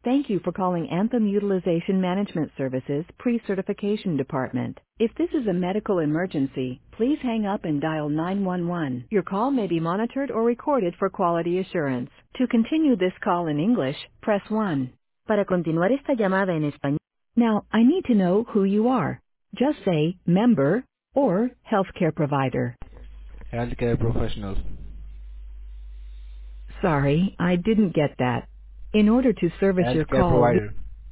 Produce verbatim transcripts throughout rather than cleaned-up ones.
Thank you for calling Anthem Utilization Management Services Pre-Certification Department. If this is a medical emergency, please hang up and dial nine one one. Your call may be monitored or recorded for quality assurance. To continue this call in English, press one. Para continuar esta llamada en español. Now, I need to know who you are. Just say member or healthcare provider. Healthcare professional. Sorry, I didn't get that. In order to service your Healthcare call, we provider.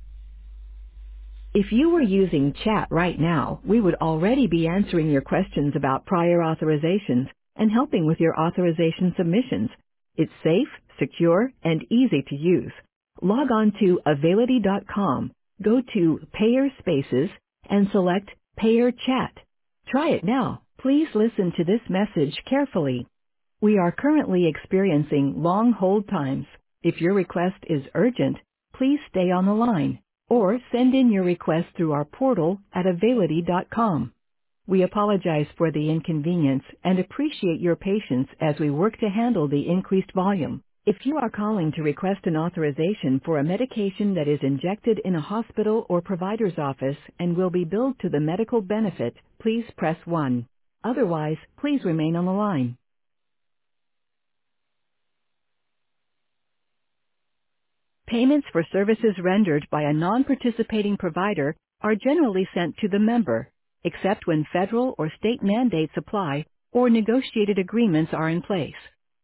If you were using chat right now, we would already be answering your questions about prior authorizations and helping with your authorization submissions. It's safe, secure, and easy to use. Log on to availity dot com, go to Payer Spaces, and select Payer Chat. Try it now. Please listen to this message carefully. We are currently experiencing long hold times. If your request is urgent, please stay on the line or send in your request through our portal at availity dot com. We apologize for the inconvenience and appreciate your patience as we work to handle the increased volume. If you are calling to request an authorization for a medication that is injected in a hospital or provider's office and will be billed to the medical benefit, please press one. Otherwise, please remain on the line. Payments for services rendered by a non-participating provider are generally sent to the member, except when federal or state mandates apply or negotiated agreements are in place.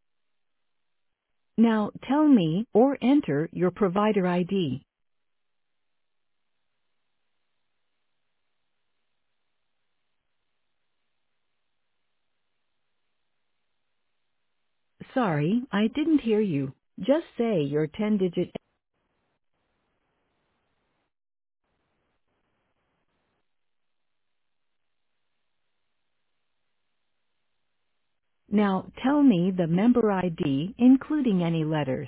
Now tell me or enter your provider I D. Sorry, I didn't hear you. Just say your ten-digit. Now tell me the member I D, including any letters.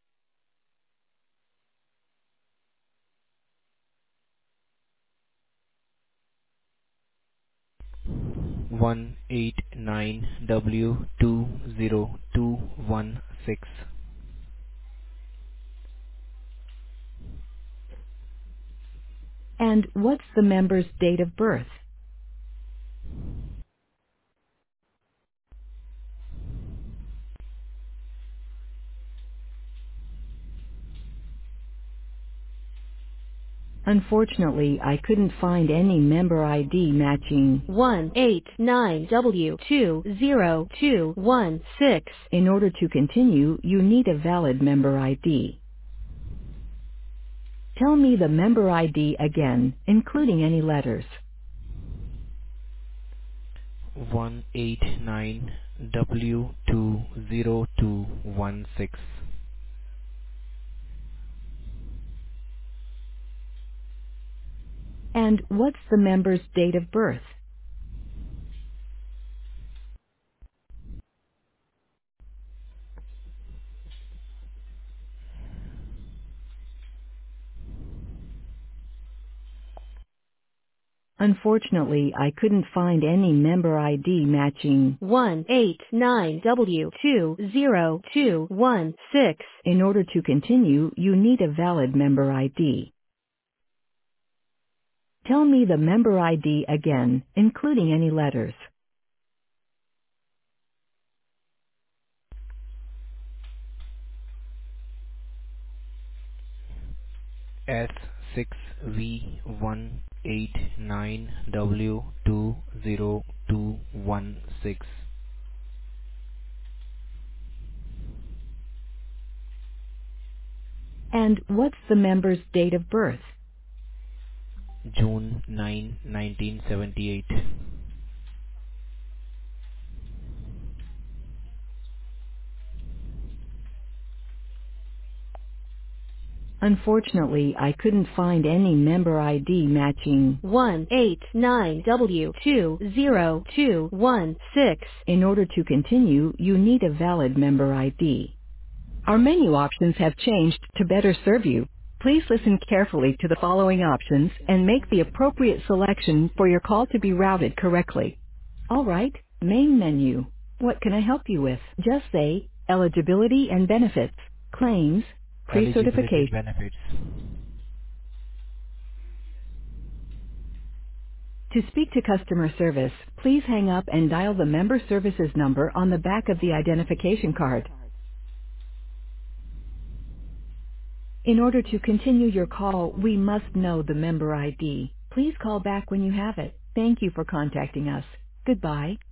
one eight nine W two zero two one six. And what's the member's date of birth? Unfortunately, I couldn't find any member I D matching one eight nine W two zero two one six. In order to continue, you need a valid member I D. Tell me the member I D again, including any letters. one eight nine W two zero two one six. And what's the member's date of birth? Unfortunately, I couldn't find any member I D matching one eight nine W two zero two one six. In order to continue, you need a valid member I D. Tell me the member I D again, including any letters. S six V one eight nine W two zero two one six. And what's the member's date of birth? June ninth nineteen seventy-eight. Unfortunately, I couldn't find any member I D matching one eight nine W two zero two one six. In order to continue, you need a valid member I D. Our menu options have changed to better serve you. Please listen carefully to the following options and make the appropriate selection for your call to be routed correctly. All right, main menu. What can I help you with? Just say eligibility and benefits, claims, Eligibility Pre-certification. benefits. To speak to customer service, please hang up and dial the member services number on the back of the identification card. In order to continue your call, we must know the member I D. Please call back when you have it. Thank you for contacting us. Goodbye.